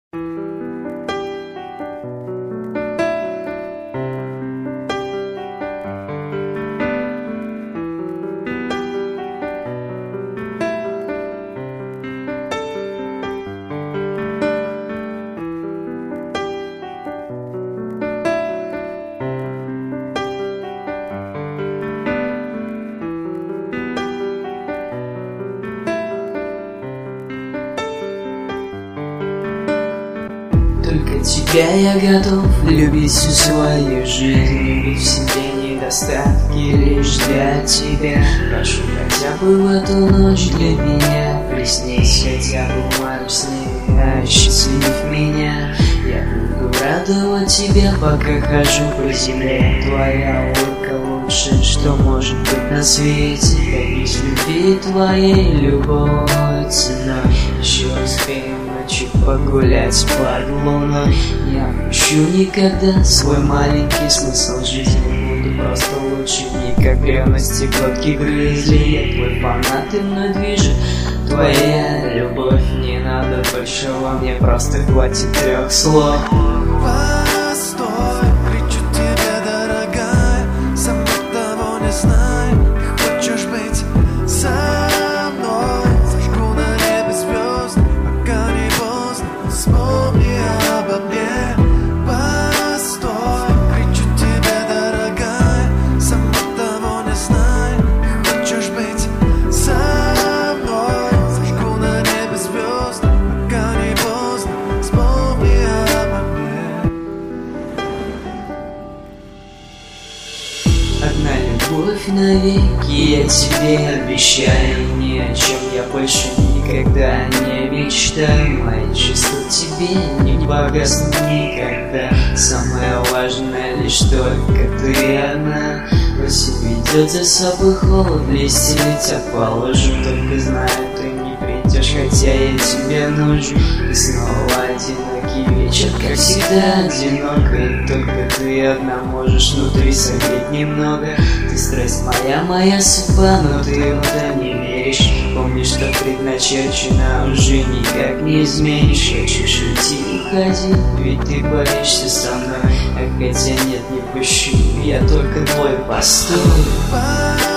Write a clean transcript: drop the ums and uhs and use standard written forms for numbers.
Только тебя я готов любить всю свою жизнь, любить в себе недостатки лишь для тебя. Прошу хотя бы в эту ночь для меня приснись хотя бы в моем сне, осчастлив меня. Я буду радовать тебя, пока хожу по земле. Твоя улыбка лучшее, что может быть на свете. Добись любви твоей любой ценой. Еще успеем ночью погулять под луной. Не опущу никогда свой маленький смысл жизни. Буду просто лучше дни, как ревности глотки грызли. Я твой фанат, и мной движет твоя любовь. Не надо большего, мне просто хватит 3 слов. Постой, кричу тебе, дорогая, сама того не знаю. Ты хочешь быть со мной? Зажгу на небе звезд, пока не поздно. Вспомни обо мне. Постой, кричу тебе, дорогая, сама того не знаю. Ты хочешь быть со мной? Зажгу на небе звезд, пока не поздно. Вспомни обо мне. Одна любовь навеки, я тебе обещаю. Ни о чем я больше никогда не мечтаю. Мои чувства тебе не погаснут никогда. Самое важное лишь только ты одна. Осень ведет за собой холод, листья летят по лужу. Только знаю, ты не придешь, хотя я тебе нужен. И снова одинокий вечер, как всегда одиноко. И только ты одна можешь внутри согреть немного. Ты страсть моя, моя судьба, но ты в это не веришь. Помни, что предначерчено уже никак не изменишь. Хочешь уйти, уходи, ведь ты боишься со мной. А хотя нет, не пущу, я только твой постой.